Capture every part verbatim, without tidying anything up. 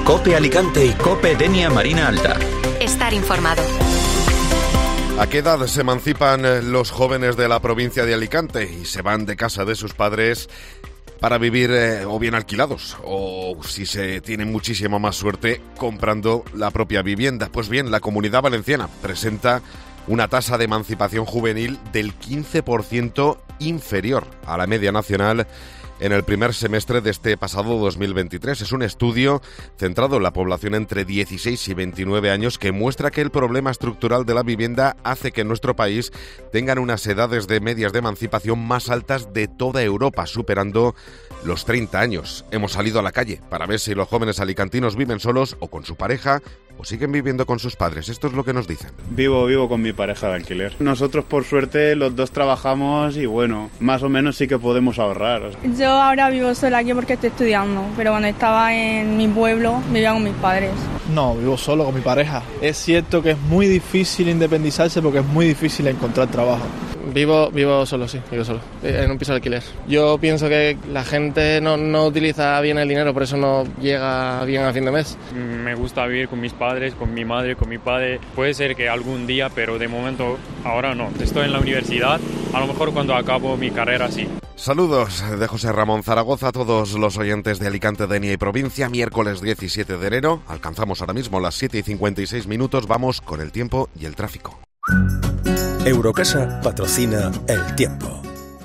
COPE Alicante y COPE Denia Marina Alta. Estar informado. ¿A qué edad se emancipan los jóvenes de la provincia de Alicante y se van de casa de sus padres para vivir eh, o bien alquilados o, si se tiene muchísima más suerte, comprando la propia vivienda? Pues bien, la Comunidad Valenciana presenta una tasa de emancipación juvenil del quince por ciento inferior a la media nacional en el primer semestre de este pasado dos mil veintitrés. Es un estudio centrado en la población entre dieciséis y veintinueve años que muestra que el problema estructural de la vivienda hace que en nuestro país tengan unas edades de medias de emancipación más altas de toda Europa, superando los treinta años. Hemos salido a la calle para ver si los jóvenes alicantinos viven solos o con su pareja o siguen viviendo con sus padres. Esto es lo que nos dicen. Vivo, vivo con mi pareja de alquiler. Nosotros, por suerte, los dos trabajamos y bueno, más o menos sí que podemos ahorrar. Yo ahora vivo sola aquí porque estoy estudiando, pero cuando estaba en mi pueblo vivía con mis padres. No, vivo solo con mi pareja. Es cierto que es muy difícil independizarse porque es muy difícil encontrar trabajo. Vivo, vivo solo, sí, vivo solo, en un piso de alquiler. Yo pienso que la gente no, no utiliza bien el dinero, por eso no llega bien a fin de mes. Me gusta vivir con mis padres, con mi madre, con mi padre. Puede ser que algún día, pero de momento ahora no. Estoy en la universidad, a lo mejor cuando acabo mi carrera sí. Saludos de José Ramón Zaragoza a todos los oyentes de Alicante, Denia y provincia. Miércoles diecisiete de enero, alcanzamos ahora mismo las siete y cincuenta y seis minutos. Vamos con el tiempo y el tráfico. Eurocasa patrocina el tiempo.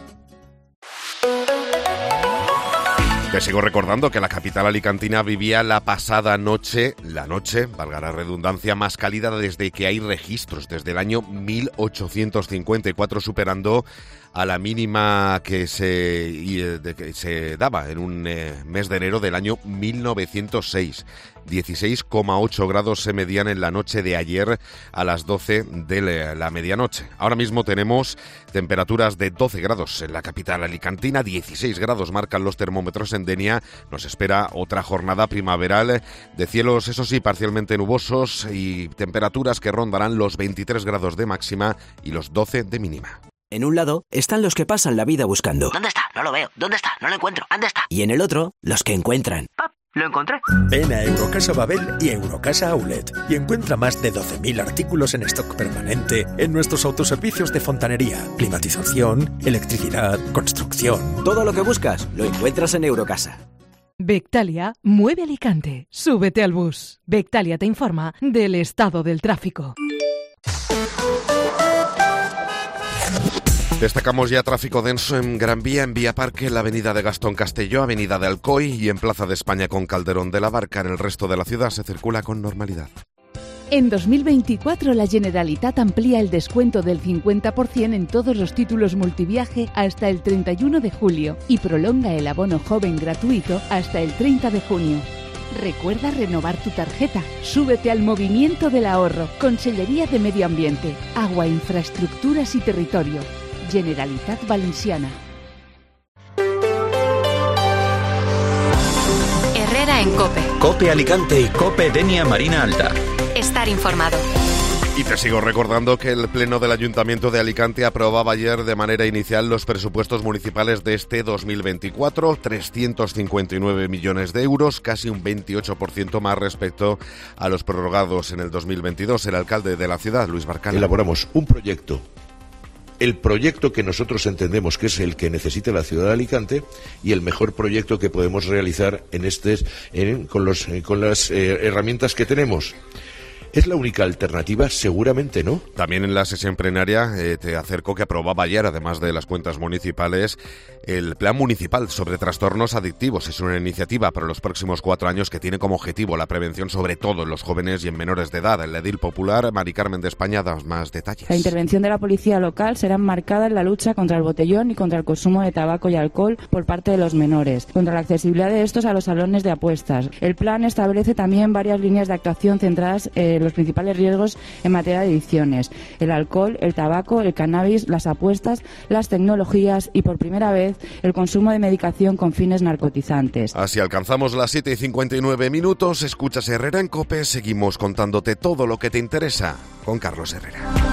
Te sigo recordando que la capital alicantina vivía la pasada noche, la noche, valga la redundancia, más cálida desde que hay registros, desde el año mil ochocientos cincuenta y cuatro, superando a la mínima que se, y, de, que se daba en un eh, mes de enero del año mil novecientos seis. dieciséis coma ocho grados se medían en la noche de ayer a las doce de la medianoche. Ahora mismo tenemos temperaturas de doce grados en la capital alicantina, dieciséis grados marcan los termómetros en Denia. Nos espera otra jornada primaveral de cielos, eso sí, parcialmente nubosos y temperaturas que rondarán los veintitrés grados de máxima y los doce de mínima. En un lado están los que pasan la vida buscando. ¿Dónde está? No lo veo. ¿Dónde está? No lo encuentro. ¿Dónde está? Y en el otro, los que encuentran. ¡Pap! ¡Lo encontré! Ven a Eurocasa Babel y Eurocasa Outlet y encuentra más de doce mil artículos en stock permanente en nuestros autoservicios de fontanería, climatización, electricidad, construcción. Todo lo que buscas lo encuentras en Eurocasa. Bectalia mueve Alicante. Súbete al bus. Bectalia te informa del estado del tráfico. Destacamos ya tráfico denso en Gran Vía, en Vía Parque, en la avenida de Gastón Castelló, avenida de Alcoy y en Plaza de España con Calderón de la Barca. En el resto de la ciudad se circula con normalidad. En dos mil veinticuatro la Generalitat amplía el descuento del cincuenta por ciento en todos los títulos multiviaje hasta el treinta y uno de julio y prolonga el abono joven gratuito hasta el treinta de junio. Recuerda renovar tu tarjeta. Súbete al movimiento del ahorro. Consellería de Medio Ambiente, Agua, Infraestructuras y Territorio. Generalitat Valenciana. Herrera en COPE. COPE Alicante y COPE Denia Marina Alta. Estar informado. Y te sigo recordando que el Pleno del Ayuntamiento de Alicante aprobaba ayer de manera inicial los presupuestos municipales de este dos mil veinticuatro, trescientos cincuenta y nueve millones de euros, casi un veintiocho por ciento más respecto a los prorrogados en el dos mil veintidós. El alcalde de la ciudad, Luis Barcala. Elaboramos un proyecto, el proyecto que nosotros entendemos que es el que necesita la ciudad de Alicante y el mejor proyecto que podemos realizar en este, en, con, los, con las eh, herramientas que tenemos. ¿Es la única alternativa? Seguramente no. También en la sesión plenaria eh, te acerco que aprobaba ayer, además de las cuentas municipales, el Plan Municipal sobre Trastornos Adictivos. Es una iniciativa para los próximos cuatro años que tiene como objetivo la prevención sobre todo en los jóvenes y en menores de edad. El edil popular, Mari Carmen de España, da más detalles. La intervención de la policía local será enmarcada en la lucha contra el botellón y contra el consumo de tabaco y alcohol por parte de los menores, contra la accesibilidad de estos a los salones de apuestas. El plan establece también varias líneas de actuación centradas en los principales riesgos en materia de adicciones: el alcohol, el tabaco, el cannabis, las apuestas, las tecnologías y, por primera vez, el consumo de medicación con fines narcotizantes. Así alcanzamos las siete y cincuenta y nueve minutos. Escuchas Herrera en COPE. Seguimos contándote todo lo que te interesa con Carlos Herrera.